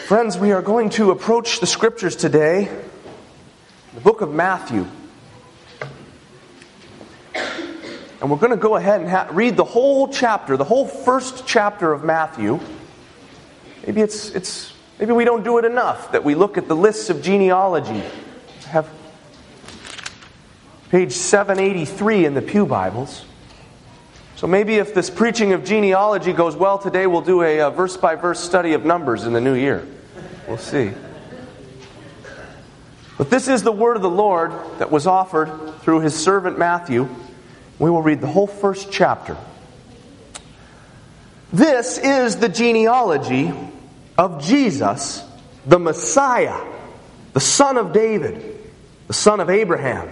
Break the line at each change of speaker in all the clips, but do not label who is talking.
Friends, we are going to approach the Scriptures today, the book of Matthew. And we're going to go ahead and read the whole chapter, the whole first chapter of Matthew. Maybe maybe we don't do it enough that we look at the lists of genealogy. I have page 783 in the Pew Bibles. So maybe if this preaching of genealogy goes well today, we'll do a verse-by-verse study of Numbers in the new year. We'll see. But this is the word of the Lord that was offered through His servant Matthew. We will read the whole first chapter. This is the genealogy of Jesus, the Messiah, the son of David, the son of Abraham.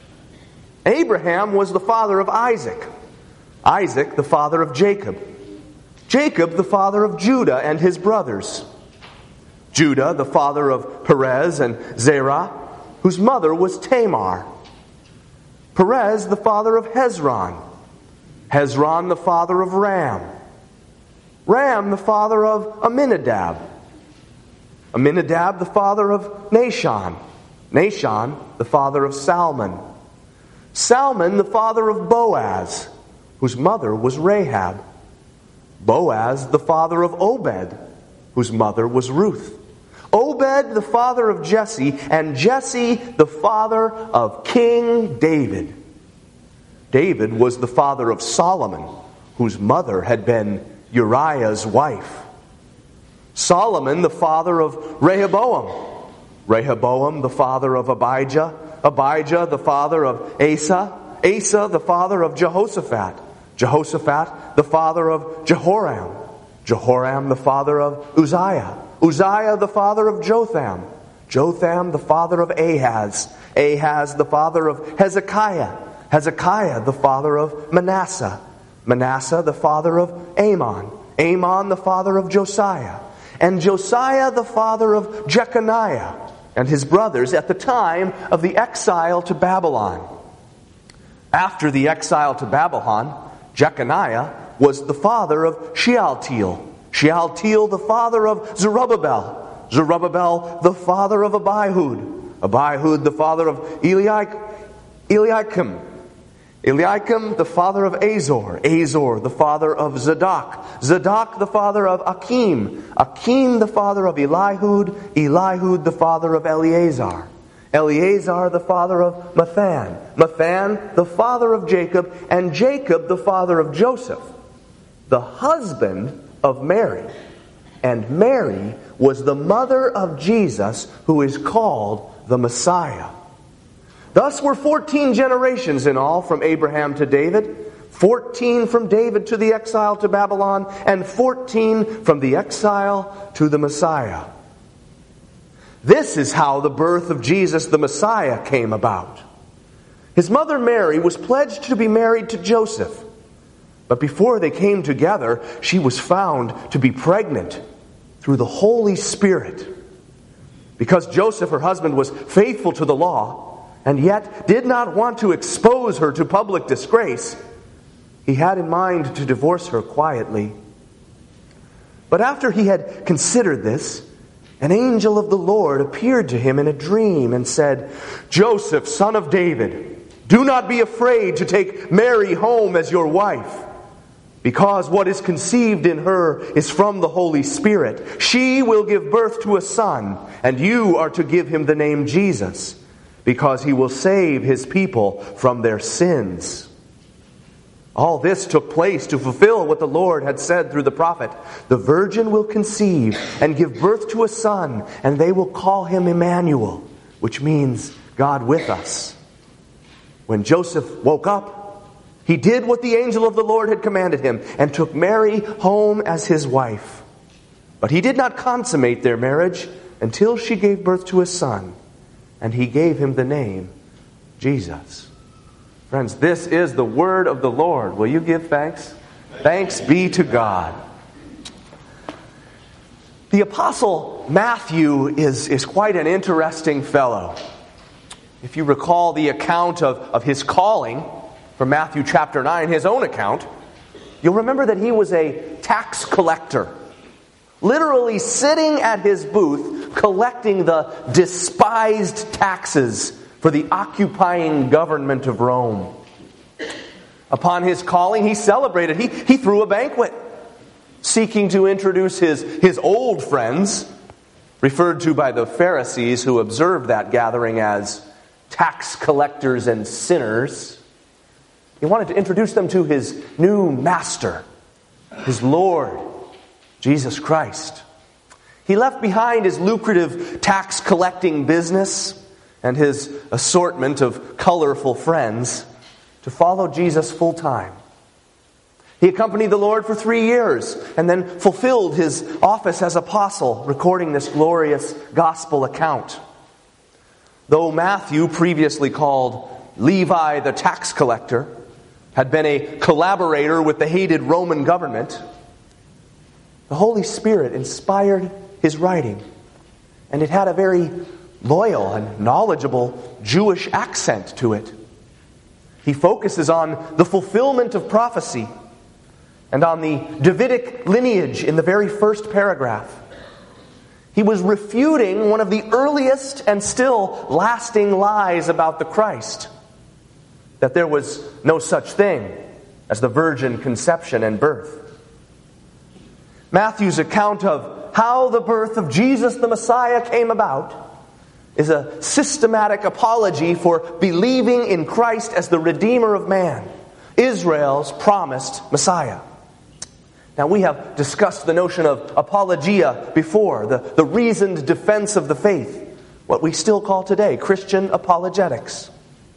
Abraham was the father of Isaac. Isaac, the father of Jacob. Jacob, the father of Judah and his brothers. Judah, the father of Perez and Zerah, whose mother was Tamar. Perez, the father of Hezron. Hezron, the father of Ram. Ram, the father of Amminadab. Amminadab, the father of Nahshon. Nahshon, the father of Salmon. Salmon, the father of Boaz, whose mother was Rahab. Boaz, the father of Obed, whose mother was Ruth. Obed, the father of Jesse, and Jesse, the father of King David. David was the father of Solomon, whose mother had been Uriah's wife. Solomon, the father of Rehoboam. Rehoboam, the father of Abijah. Abijah, the father of Asa. Asa, the father of Jehoshaphat. Jehoshaphat, the father of Jehoram. Jehoram, the father of Uzziah. Uzziah, the father of Jotham. Jotham, the father of Ahaz. Ahaz, the father of Hezekiah. Hezekiah, the father of Manasseh. Manasseh, the father of Amon. Amon, the father of Josiah. And Josiah, the father of Jeconiah and his brothers at the time of the exile to Babylon. After the exile to Babylon, Jeconiah was the father of Shealtiel. Shealtiel, the father of Zerubbabel. Zerubbabel, the father of Abihud. Abihud, the father of Eliakim. Eliakim, the father of Azor. Azor, the father of Zadok. Zadok, the father of Achim. Achim, the father of Elihud. Elihud, the father of Eleazar. Eleazar, the father of Mathan. Mathan, the father of Jacob. And Jacob, the father of Joseph, the husband of Mary. And Mary was the mother of Jesus, who is called the Messiah. Thus were 14 generations in all from Abraham to David, 14 from David to the exile to Babylon, and 14 from the exile to the Messiah. This is how the birth of Jesus the Messiah came about. His mother Mary was pledged to be married to Joseph. But before they came together, she was found to be pregnant through the Holy Spirit. Because Joseph, her husband, was faithful to the law, and yet did not want to expose her to public disgrace, he had in mind to divorce her quietly. But after he had considered this, an angel of the Lord appeared to him in a dream and said, "Joseph, son of David, do not be afraid to take Mary home as your wife, because what is conceived in her is from the Holy Spirit. She will give birth to a son, and you are to give him the name Jesus, because he will save his people from their sins." All this took place to fulfill what the Lord had said through the prophet. "The virgin will conceive and give birth to a son, and they will call him Emmanuel," which means God with us. When Joseph woke up, he did what the angel of the Lord had commanded him and took Mary home as his wife. But he did not consummate their marriage until she gave birth to a son, and he gave him the name Jesus. Friends, this is the word of the Lord. Will you give thanks? Thanks be to God. The Apostle Matthew is quite an interesting fellow. If you recall the account of his calling from Matthew chapter 9, his own account, you'll remember that he was a tax collector. literally sitting at his booth collecting the despised taxes for the occupying government of Rome. Upon his calling, he celebrated. He threw a banquet, seeking to introduce his old friends, referred to by the Pharisees who observed that gathering as tax collectors and sinners. He wanted to introduce them to his new master, his Lord, Jesus Christ. He left behind his lucrative tax collecting business and his assortment of colorful friends to follow Jesus full time. He accompanied the Lord for 3 years and then fulfilled his office as apostle, recording this glorious gospel account. Though Matthew, previously called Levi the tax collector, had been a collaborator with the hated Roman government, the Holy Spirit inspired his writing, and it had a very loyal and knowledgeable Jewish accent to it. He focuses on the fulfillment of prophecy and on the Davidic lineage in the very first paragraph. He was refuting one of the earliest and still lasting lies about the Christ, that there was no such thing as the virgin conception and birth. Matthew's account of how the birth of Jesus the Messiah came about is a systematic apology for believing in Christ as the Redeemer of man, Israel's promised Messiah. Now, we have discussed the notion of apologia before, the reasoned defense of the faith, what we still call today Christian apologetics.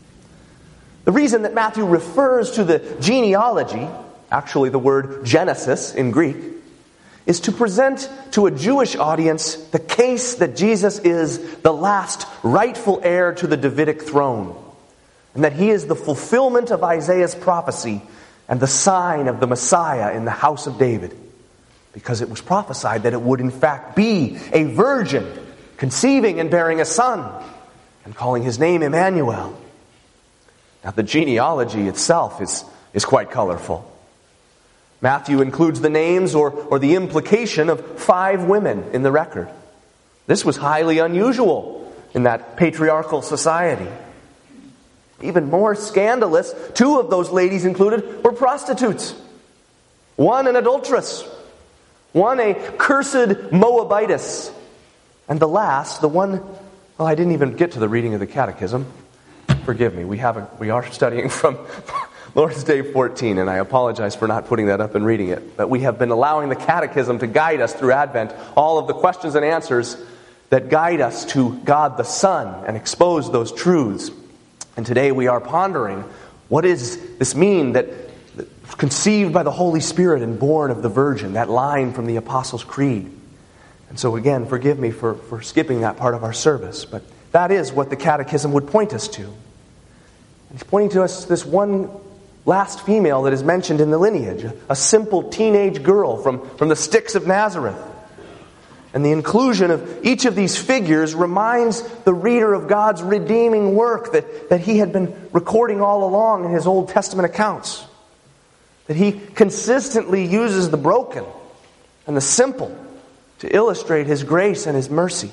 The reason that Matthew refers to the genealogy, actually the word Genesis in Greek, is to present to a Jewish audience the case that Jesus is the last rightful heir to the Davidic throne, and that he is the fulfillment of Isaiah's prophecy and the sign of the Messiah in the house of David, because it was prophesied that it would in fact be a virgin conceiving and bearing a son and calling his name Emmanuel. Now, the genealogy itself is quite colorful. Matthew includes the names or the implication of 5 women in the record. This was highly unusual in that patriarchal society. Even more scandalous, 2 of those ladies included were prostitutes. One an adulteress, one a cursed Moabitess, and the last, the one, well, I didn't even get to the reading of the catechism. Forgive me, we are studying from Lord's Day 14, and I apologize for not putting that up and reading it. But we have been allowing the catechism to guide us through Advent, all of the questions and answers that guide us to God the Son and expose those truths. And today we are pondering, what does this mean that conceived by the Holy Spirit and born of the Virgin, that line from the Apostles' Creed. And so again, forgive me for skipping that part of our service, but that is what the catechism would point us to. It's pointing to us this one last female that is mentioned in the lineage, a simple teenage girl from the sticks of Nazareth. And the inclusion of each of these figures reminds the reader of God's redeeming work that he had been recording all along in his Old Testament accounts. That he consistently uses the broken and the simple to illustrate his grace and his mercy.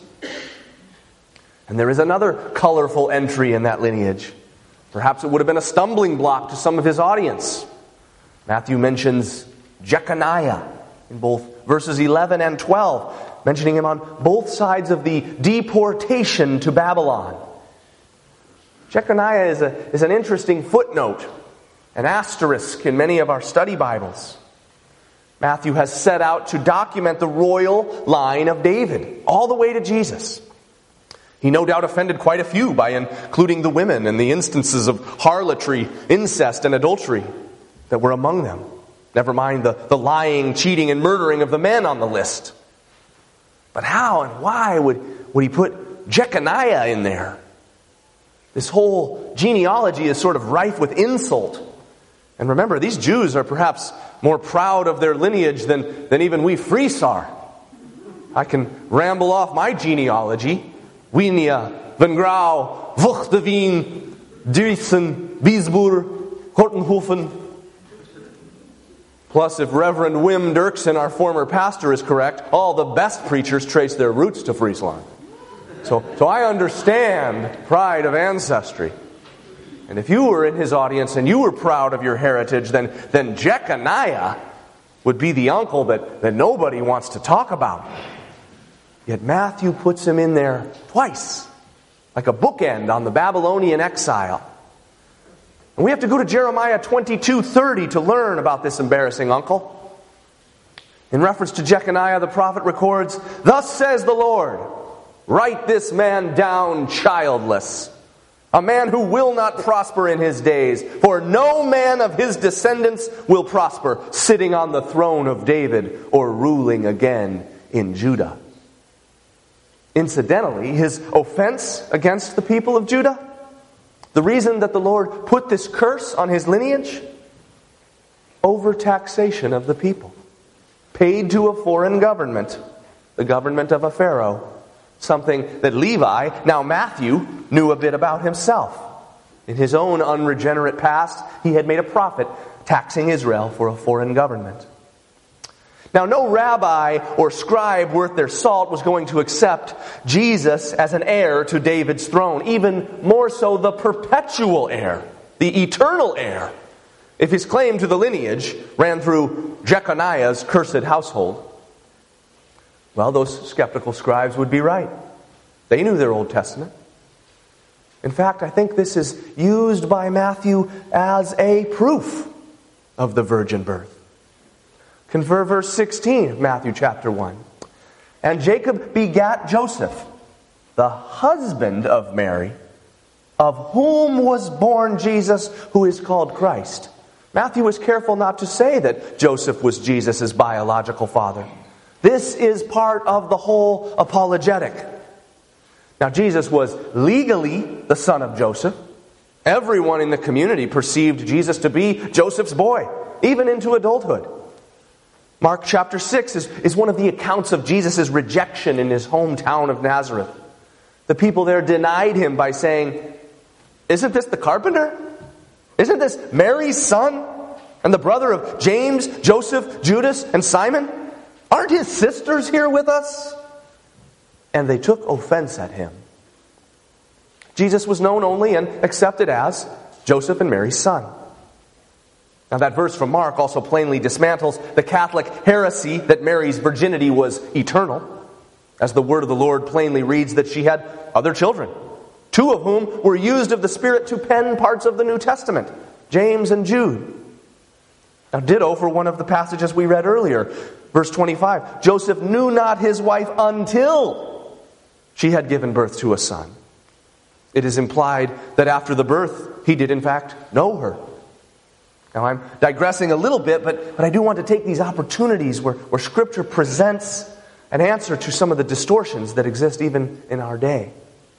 And there is another colorful entry in that lineage. Perhaps it would have been a stumbling block to some of his audience. Matthew mentions Jeconiah in both verses 11 and 12, mentioning him on both sides of the deportation to Babylon. Jeconiah is an interesting footnote, an asterisk in many of our study Bibles. Matthew has set out to document the royal line of David, all the way to Jesus. He no doubt offended quite a few by including the women and the instances of harlotry, incest, and adultery that were among them. Never mind the lying, cheating, and murdering of the men on the list. But how and why would he put Jeconiah in there? This whole genealogy is sort of rife with insult. And remember, these Jews are perhaps more proud of their lineage than even we Fries are. I can ramble off my genealogy. Winia, Van Grau, Vuchteveen, Driessen, Biesboer, Hortenhofen. Plus, if Reverend Wim Dirksen, our former pastor, is correct, all the best preachers trace their roots to Friesland. So I understand pride of ancestry. And if you were in his audience and you were proud of your heritage, then Jeconiah would be the uncle that nobody wants to talk about. Yet Matthew puts him in there twice, like a bookend on the Babylonian exile. And we have to go to Jeremiah 22:30 to learn about this embarrassing uncle. In reference to Jeconiah, the prophet records, "Thus says the Lord, write this man down childless, a man who will not prosper in his days, for no man of his descendants will prosper, sitting on the throne of David or ruling again in Judah." Incidentally, his offense against the people of Judah, the reason that the Lord put this curse on his lineage, overtaxation of the people, paid to a foreign government, the government of a pharaoh, something that Levi, now Matthew, knew a bit about himself. In his own unregenerate past, he had made a profit taxing Israel for a foreign government. Now, no rabbi or scribe worth their salt was going to accept Jesus as an heir to David's throne, even more so the perpetual heir, the eternal heir, if his claim to the lineage ran through Jeconiah's cursed household. Well, those skeptical scribes would be right. They knew their Old Testament. In fact, I think this is used by Matthew as a proof of the virgin birth. Confer verse 16 of Matthew chapter 1. "And Jacob begat Joseph, the husband of Mary, of whom was born Jesus, who is called Christ." Matthew was careful not to say that Joseph was Jesus' biological father. This is part of the whole apologetic. Now, Jesus was legally the son of Joseph. Everyone in the community perceived Jesus to be Joseph's boy, even into adulthood. Mark chapter 6 is one of the accounts of Jesus' rejection in his hometown of Nazareth. The people there denied him by saying, "Isn't this the carpenter? Isn't this Mary's son? And the brother of James, Joseph, Judas, and Simon? Aren't his sisters here with us?" And they took offense at him. Jesus was known only and accepted as Joseph and Mary's son. Now, that verse from Mark also plainly dismantles the Catholic heresy that Mary's virginity was eternal, as the word of the Lord plainly reads that she had other children, two of whom were used of the Spirit to pen parts of the New Testament, James and Jude. Now, ditto for one of the passages we read earlier, verse 25. "Joseph knew not his wife until she had given birth to a son." It is implied that after the birth, he did in fact know her. Now, I'm digressing a little bit, but I do want to take these opportunities where Scripture presents an answer to some of the distortions that exist even in our day.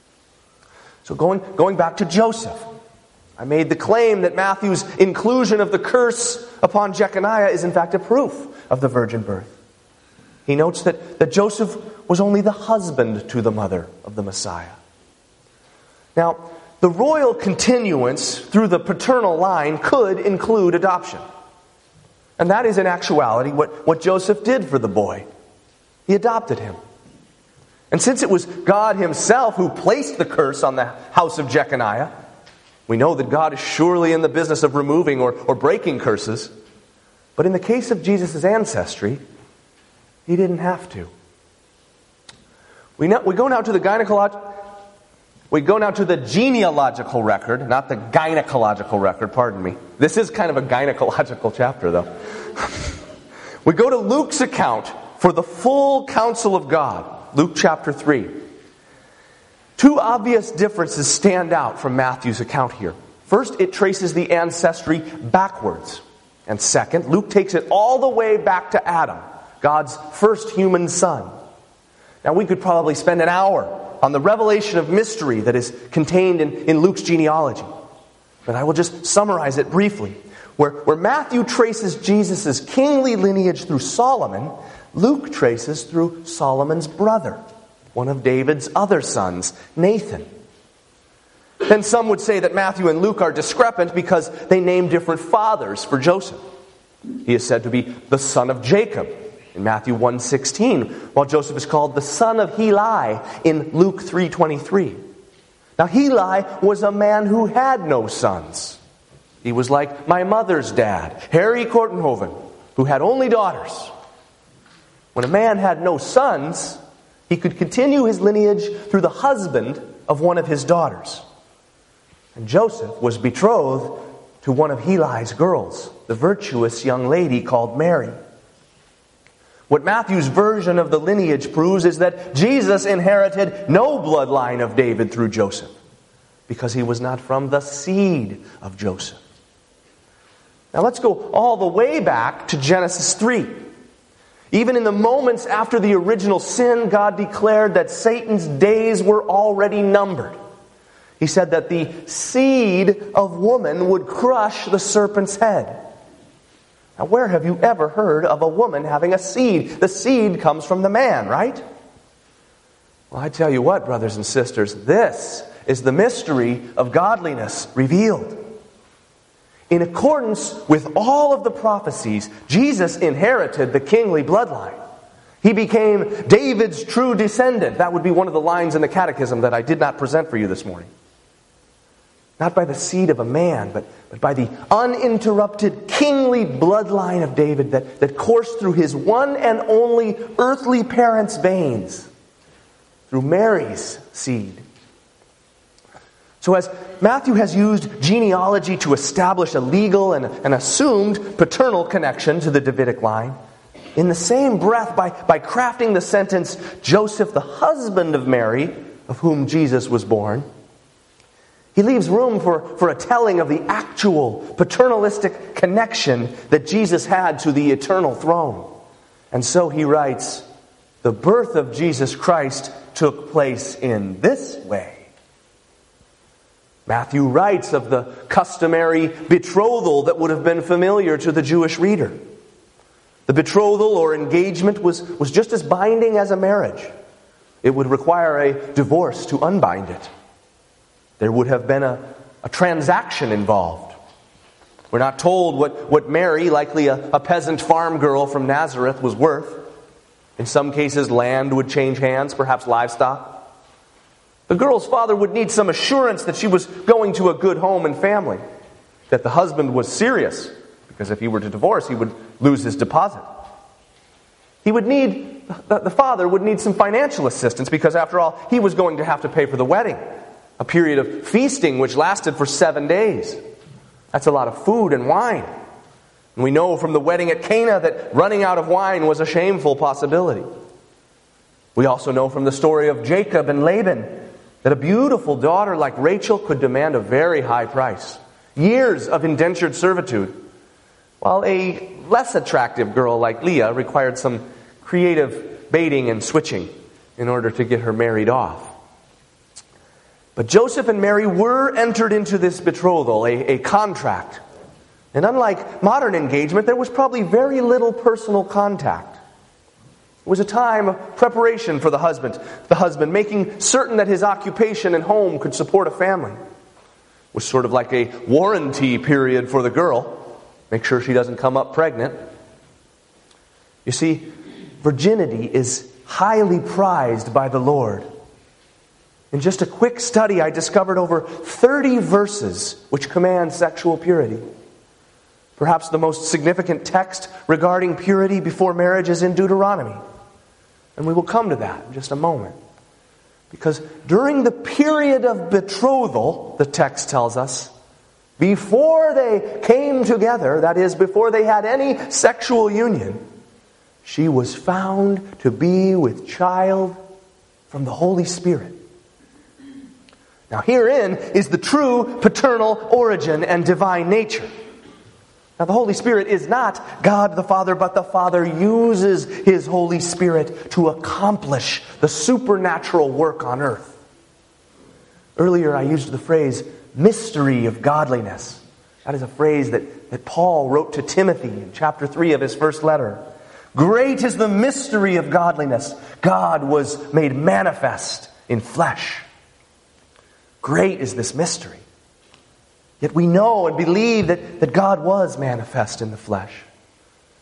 So going back to Joseph, I made the claim that Matthew's inclusion of the curse upon Jeconiah is in fact a proof of the virgin birth. He notes that Joseph was only the husband to the mother of the Messiah. Now, the royal continuance through the paternal line could include adoption. And that is in actuality what Joseph did for the boy. He adopted him. And since it was God himself who placed the curse on the house of Jeconiah, we know that God is surely in the business of removing or breaking curses. But in the case of Jesus' ancestry, he didn't have to. We go now to the genealogical record, not the gynecological record, pardon me. This is kind of a gynecological chapter, though. We go to Luke's account for the full counsel of God, Luke chapter 3. Two obvious differences stand out from Matthew's account here. First, it traces the ancestry backwards. And second, Luke takes it all the way back to Adam, God's first human son. Now, we could probably spend an hour on the revelation of mystery that is contained in Luke's genealogy. But I will just summarize it briefly. Where Matthew traces Jesus' kingly lineage through Solomon, Luke traces through Solomon's brother, one of David's other sons, Nathan. Then some would say that Matthew and Luke are discrepant because they name different fathers for Joseph. He is said to be the son of Jacob in Matthew 1:16, while Joseph is called the son of Heli in Luke 3:23. Now Heli was a man who had no sons. He was like my mother's dad, Harry Kortenhoven, who had only daughters. When a man had no sons, he could continue his lineage through the husband of one of his daughters. And Joseph was betrothed to one of Heli's girls, the virtuous young lady called Mary. What Matthew's version of the lineage proves is that Jesus inherited no bloodline of David through Joseph, because he was not from the seed of Joseph. Now let's go all the way back to Genesis 3. Even in the moments after the original sin, God declared that Satan's days were already numbered. He said that the seed of woman would crush the serpent's head. Now, where have you ever heard of a woman having a seed? The seed comes from the man, right? Well, I tell you what, brothers and sisters, this is the mystery of godliness revealed. In accordance with all of the prophecies, Jesus inherited the kingly bloodline. He became David's true descendant. That would be one of the lines in the catechism that I did not present for you this morning. Not by the seed of a man, but by the uninterrupted kingly bloodline of David that coursed through his one and only earthly parent's veins, through Mary's seed. So as Matthew has used genealogy to establish a legal and an assumed paternal connection to the Davidic line, in the same breath, by crafting the sentence, Joseph, the husband of Mary, of whom Jesus was born, he leaves room for a telling of the actual paternalistic connection that Jesus had to the eternal throne. And so he writes, the birth of Jesus Christ took place in this way. Matthew writes of the customary betrothal that would have been familiar to the Jewish reader. The betrothal or engagement was just as binding as a marriage. It would require a divorce to unbind it. There would have been a transaction involved. We're not told what Mary, likely a peasant farm girl from Nazareth, was worth. In some cases, land would change hands, perhaps livestock. The girl's father would need some assurance that she was going to a good home and family, that the husband was serious, because if he were to divorce, he would lose his deposit. The father would need some financial assistance, because after all, he was going to have to pay for the wedding, a period of feasting which lasted for 7 days. That's a lot of food and wine. And we know from the wedding at Cana that running out of wine was a shameful possibility. We also know from the story of Jacob and Laban that a beautiful daughter like Rachel could demand a very high price, years of indentured servitude, while a less attractive girl like Leah required some creative baiting and switching in order to get her married off. But Joseph and Mary were entered into this betrothal, a contract. And unlike modern engagement, there was probably very little personal contact. It was a time of preparation for the husband making certain that his occupation and home could support a family. It was sort of like a warranty period for the girl. Make sure she doesn't come up pregnant. You see, virginity is highly prized by the Lord. In just a quick study, I discovered over 30 verses which command sexual purity. Perhaps the most significant text regarding purity before marriage is in Deuteronomy. And we will come to that in just a moment. Because during the period of betrothal, the text tells us, before they came together, that is, before they had any sexual union, she was found to be with child from the Holy Spirit. Now herein is the true paternal origin and divine nature. Now the Holy Spirit is not God the Father, but the Father uses His Holy Spirit to accomplish the supernatural work on earth. Earlier I used the phrase, mystery of godliness. That is a phrase that Paul wrote to Timothy in chapter 3 of his first letter. Great is the mystery of godliness. God was made manifest in flesh. Great is this mystery. Yet we know and believe that God was manifest in the flesh.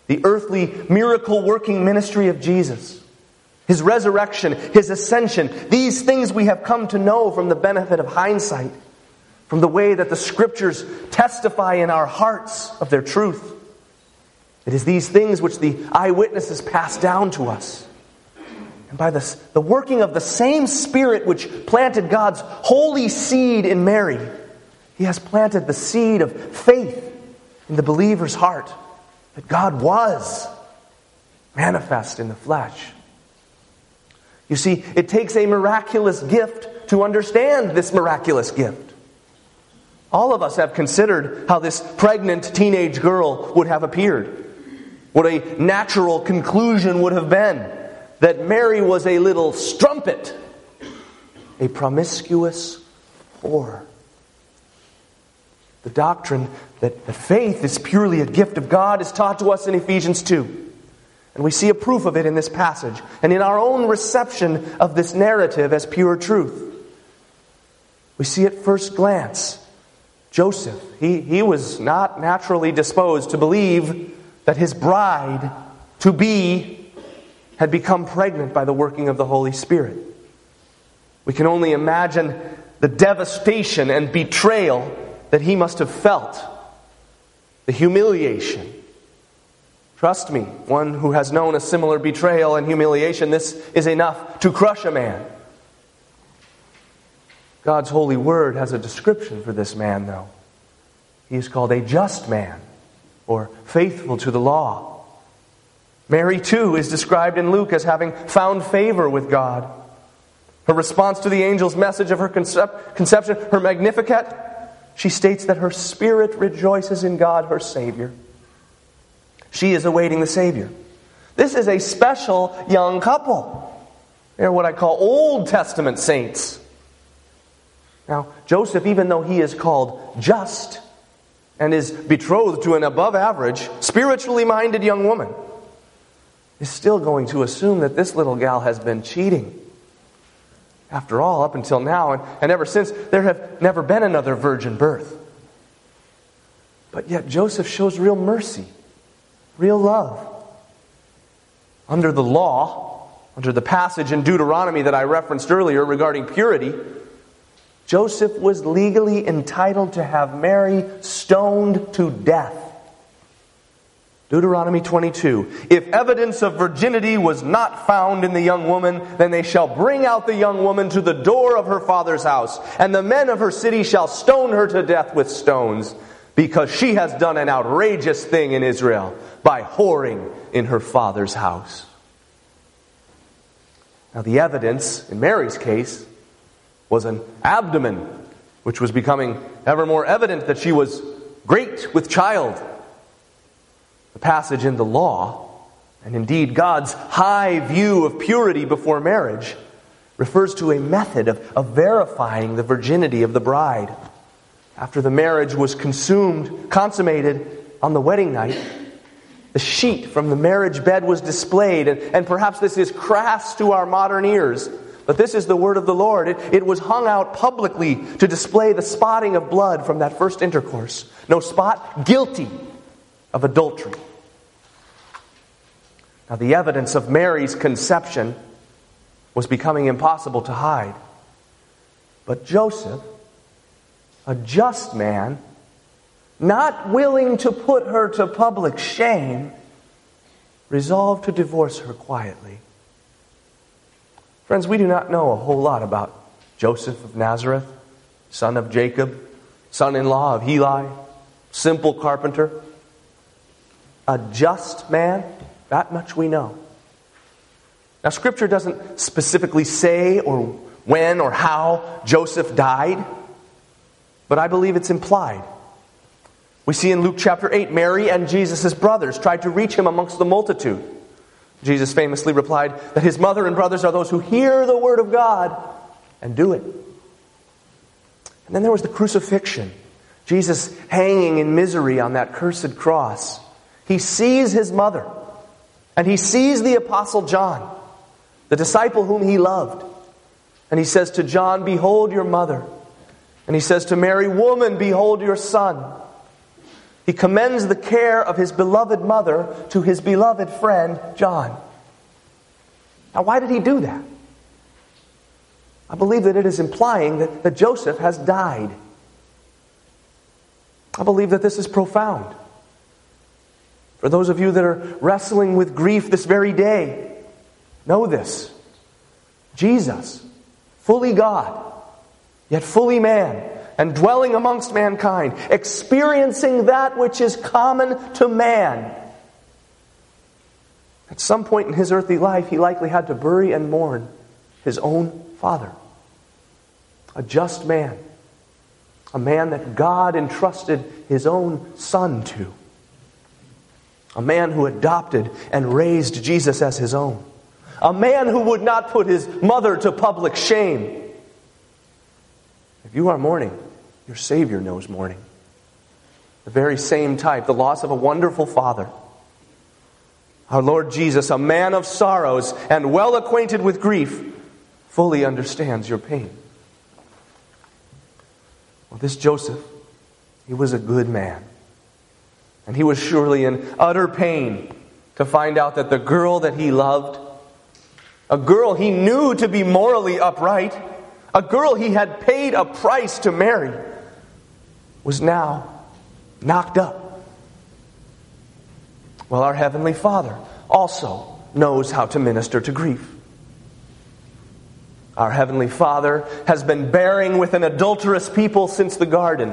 the earthly miracle-working ministry of Jesus, His resurrection, His ascension, these things we have come to know from the benefit of hindsight, from the way that the Scriptures testify in our hearts of their truth. It is these things which the eyewitnesses pass down to us. And by the working of the same Spirit which planted God's holy seed in Mary, He has planted the seed of faith in the believer's heart, that God was manifest in the flesh. You see, it takes a miraculous gift to understand this miraculous gift. All of us have considered how this pregnant teenage girl would have appeared. What a natural conclusion would have been that Mary was a little strumpet, a promiscuous whore. The doctrine that faith is purely a gift of God is taught to us in Ephesians 2. And we see a proof of it in this passage and in our own reception of this narrative as pure truth. We see at first glance, Joseph, he was not naturally disposed to believe that his bride to be had become pregnant by the working of the Holy Spirit. We can only imagine the devastation and betrayal that he must have felt. The humiliation. Trust me, one who has known a similar betrayal and humiliation, this is enough to crush a man. God's holy word has a description for this man, though. He is called a just man, or faithful to the law. Mary, too, is described in Luke as having found favor with God. Her response to the angel's message of her conception, her Magnificat, she states that her spirit rejoices in God, her Savior. She is awaiting the Savior. This is a special young couple. They're what I call Old Testament saints. Now, Joseph, even though he is called just and is betrothed to an above average, spiritually minded young woman, is still going to assume that this little gal has been cheating. After all, up until now, and ever since, there have never been another virgin birth. But yet Joseph shows real mercy, real love. Under the law, under the passage in Deuteronomy that I referenced earlier regarding purity, Joseph was legally entitled to have Mary stoned to death. Deuteronomy 22. If evidence of virginity was not found in the young woman, then they shall bring out the young woman to the door of her father's house, and the men of her city shall stone her to death with stones, because she has done an outrageous thing in Israel by whoring in her father's house. Now the evidence, in Mary's case, was an abdomen, which was becoming ever more evident that she was great with child. The passage in the law, and indeed God's high view of purity before marriage, refers to a method of verifying the virginity of the bride. After the marriage was consummated on the wedding night, the sheet from the marriage bed was displayed, and perhaps this is crass to our modern ears, but this is the word of the Lord. It was hung out publicly to display the spotting of blood from that first intercourse. No spot, guilty of adultery. Now, the evidence of Mary's conception was becoming impossible to hide. But Joseph, a just man, not willing to put her to public shame, resolved to divorce her quietly. Friends, we do not know a whole lot about Joseph of Nazareth, son of Jacob, son-in-law of Heli, simple carpenter. A just man, that much we know. Now, Scripture doesn't specifically say or when or how Joseph died, but I believe it's implied. We see in Luke chapter 8, Mary and Jesus' brothers tried to reach him amongst the multitude. Jesus famously replied that his mother and brothers are those who hear the word of God and do it. And then there was the crucifixion. Jesus hanging in misery on that cursed cross. He sees his mother, and he sees the Apostle John, the disciple whom he loved. And he says to John, "Behold your mother." And he says to Mary, "Woman, behold your son." He commends the care of his beloved mother to his beloved friend, John. Now, why did he do that? I believe that it is implying that Joseph has died. I believe that this is profound. For those of you that are wrestling with grief this very day, know this. Jesus, fully God, yet fully man, and dwelling amongst mankind, experiencing that which is common to man. At some point in his earthly life, he likely had to bury and mourn his own father. A just man. A man that God entrusted his own son to. A man who adopted and raised Jesus as his own. A man who would not put his mother to public shame. If you are mourning, your Savior knows mourning. The very same type, the loss of a wonderful father. Our Lord Jesus, a man of sorrows and well acquainted with grief, fully understands your pain. Well, this Joseph, he was a good man. And he was surely in utter pain to find out that the girl that he loved, a girl he knew to be morally upright, a girl he had paid a price to marry, was now knocked up. Well, our Heavenly Father also knows how to minister to grief. Our Heavenly Father has been bearing with an adulterous people since the garden.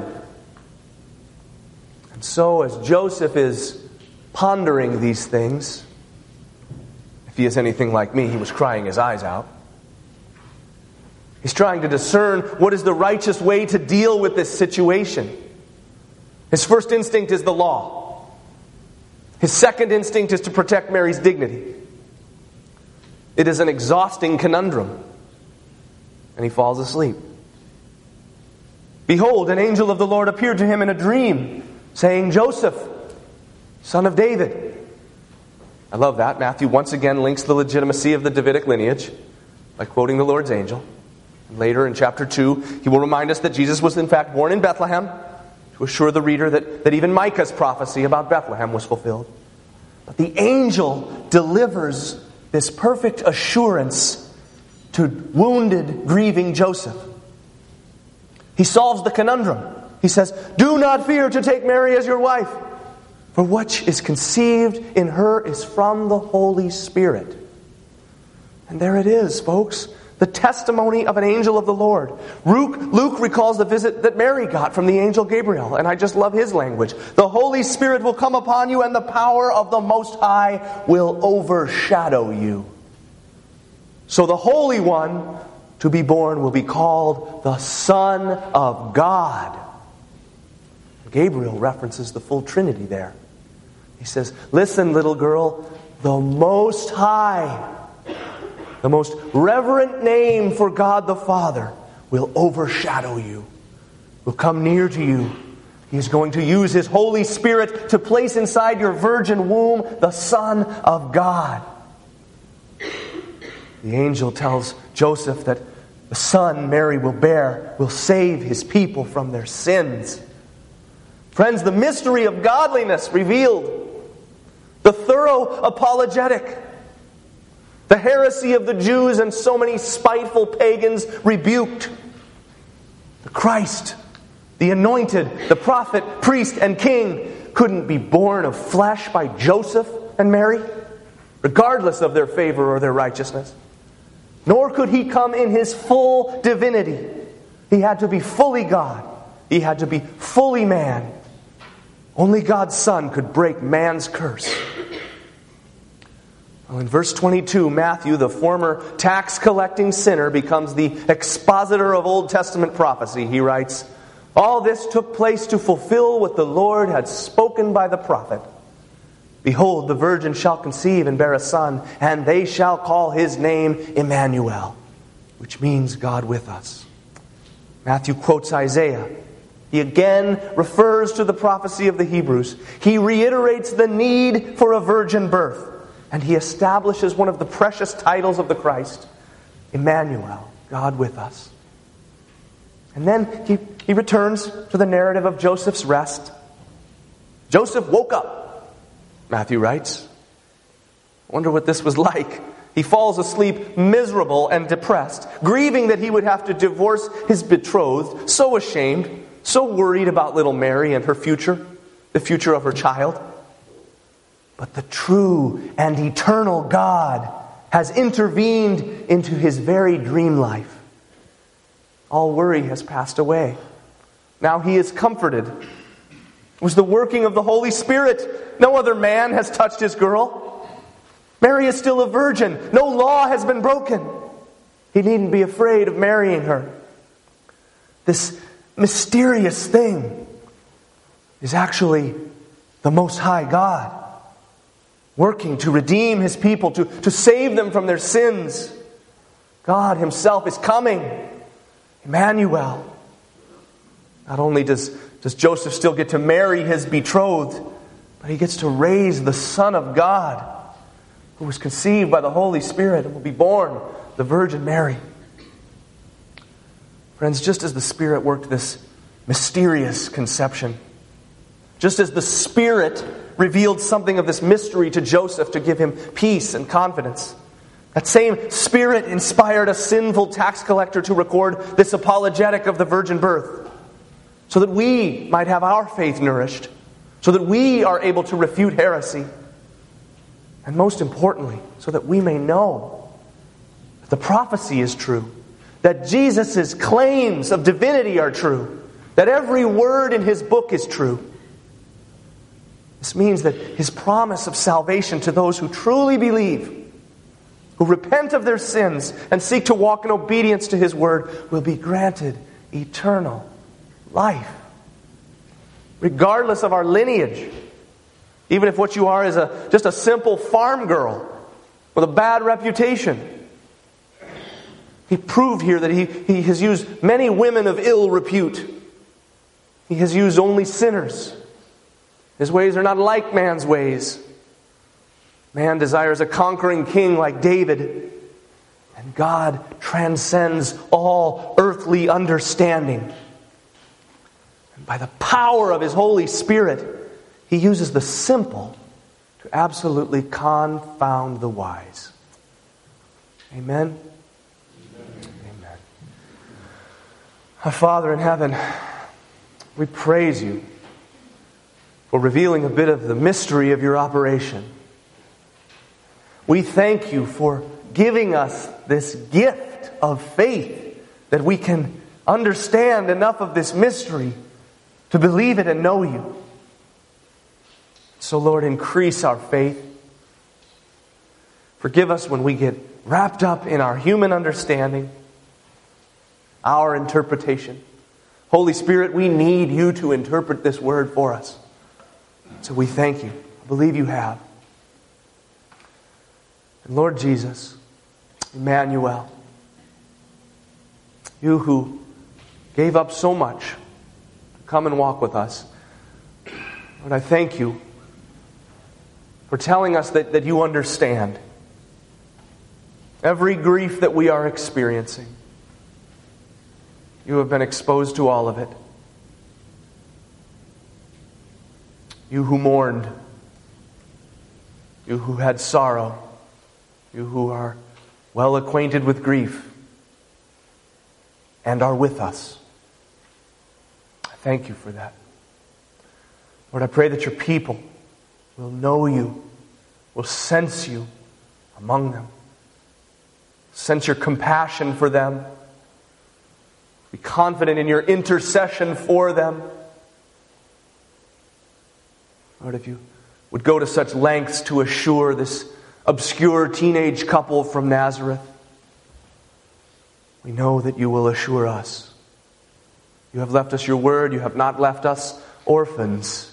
And so as Joseph is pondering these things, if he is anything like me, he was crying his eyes out. He's trying to discern what is the righteous way to deal with this situation. His first instinct is the law. His second instinct is to protect Mary's dignity. It is an exhausting conundrum. And he falls asleep. Behold, an angel of the Lord appeared to him in a dream, saying, Joseph, son of David. I love that. Matthew once again links the legitimacy of the Davidic lineage by quoting the Lord's angel. Later in chapter 2, he will remind us that Jesus was in fact born in Bethlehem, to assure the reader that even Micah's prophecy about Bethlehem was fulfilled. But the angel delivers this perfect assurance to wounded, grieving Joseph. He solves the conundrum. He says, do not fear to take Mary as your wife, for what is conceived in her is from the Holy Spirit. And there it is, folks. The testimony of an angel of the Lord. Luke recalls the visit that Mary got from the angel Gabriel, and I just love his language. The Holy Spirit will come upon you, and the power of the Most High will overshadow you. So the Holy One to be born will be called the Son of God. Gabriel references the full Trinity there. He says, listen, little girl, the Most High, the most reverent name for God the Father, will overshadow you, will come near to you. He is going to use His Holy Spirit to place inside your virgin womb the Son of God. The angel tells Joseph that the son Mary will bear will save his people from their sins. Friends, the mystery of godliness revealed. The thorough apologetic. The heresy of the Jews and so many spiteful pagans rebuked. The Christ, the anointed, the prophet, priest, and king couldn't be born of flesh by Joseph and Mary, regardless of their favor or their righteousness. Nor could he come in his full divinity. He had to be fully God. He had to be fully man. Only God's Son could break man's curse. Well, in verse 22, Matthew, the former tax-collecting sinner, becomes the expositor of Old Testament prophecy. He writes, all this took place to fulfill what the Lord had spoken by the prophet. Behold, the virgin shall conceive and bear a son, and they shall call his name Emmanuel, which means God with us. Matthew quotes Isaiah. He again refers to the prophecy of the Hebrews. He reiterates the need for a virgin birth, and he establishes one of the precious titles of the Christ, Emmanuel, God with us. And then he returns to the narrative of Joseph's rest. Joseph woke up, Matthew writes. I wonder what this was like. He falls asleep miserable and depressed, grieving that he would have to divorce his betrothed, so ashamed, so worried about little Mary and her future, the future of her child. But the true and eternal God has intervened into his very dream life. All worry has passed away. Now he is comforted. It was the working of the Holy Spirit. No other man has touched his girl. Mary is still a virgin. No law has been broken. He needn't be afraid of marrying her. This mysterious thing is actually the Most High God working to redeem His people, to save them from their sins. God Himself is coming. Emmanuel. Not only does Joseph still get to marry his betrothed, but he gets to raise the Son of God, who was conceived by the Holy Spirit and will be born the Virgin Mary. Friends, just as the Spirit worked this mysterious conception, just as the Spirit revealed something of this mystery to Joseph to give him peace and confidence, that same Spirit inspired a sinful tax collector to record this apologetic of the virgin birth, so that we might have our faith nourished, so that we are able to refute heresy, and most importantly, so that we may know that the prophecy is true, that Jesus' claims of divinity are true, that every word in His book is true. This means that His promise of salvation to those who truly believe, who repent of their sins and seek to walk in obedience to His word, will be granted eternal life, regardless of our lineage. Even if what you are is just a simple farm girl with a bad reputation. He proved here that he has used many women of ill repute. He has used only sinners. His ways are not like man's ways. Man desires a conquering king like David, and God transcends all earthly understanding. And by the power of His Holy Spirit, He uses the simple to absolutely confound the wise. Amen? Amen. Our Father in heaven, we praise You for revealing a bit of the mystery of Your operation. We thank You for giving us this gift of faith that we can understand enough of this mystery to believe it and know You. So, Lord, increase our faith. Forgive us when we get wrapped up in our human understanding, our interpretation. Holy Spirit, we need You to interpret this word for us. So we thank You. I believe You have. And Lord Jesus, Emmanuel, You who gave up so much to come and walk with us, Lord, I thank You for telling us that You understand every grief that we are experiencing. You have been exposed to all of it. You who mourned, You who had sorrow, You who are well acquainted with grief and are with us. I thank You for that. Lord, I pray that Your people will know You, will sense You among them. Sense Your compassion for them. Be confident in Your intercession for them. Lord, if You would go to such lengths to assure this obscure teenage couple from Nazareth, we know that You will assure us. You have left us Your word. You have not left us orphans.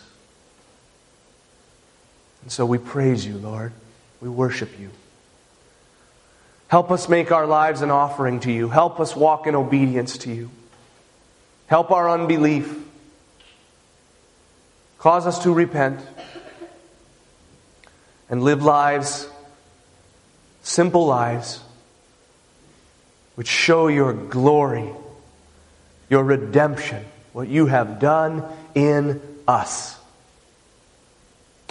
And so we praise You, Lord. We worship You. Help us make our lives an offering to You. Help us walk in obedience to You. Help our unbelief. Cause us to repent and live lives, simple lives, which show Your glory, Your redemption, what You have done in us.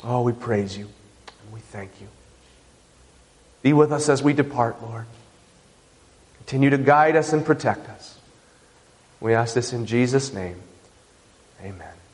Oh, we praise you and we thank you. Be with us as we depart, Lord. Continue to guide us and protect us. We ask this in Jesus' name. Amen.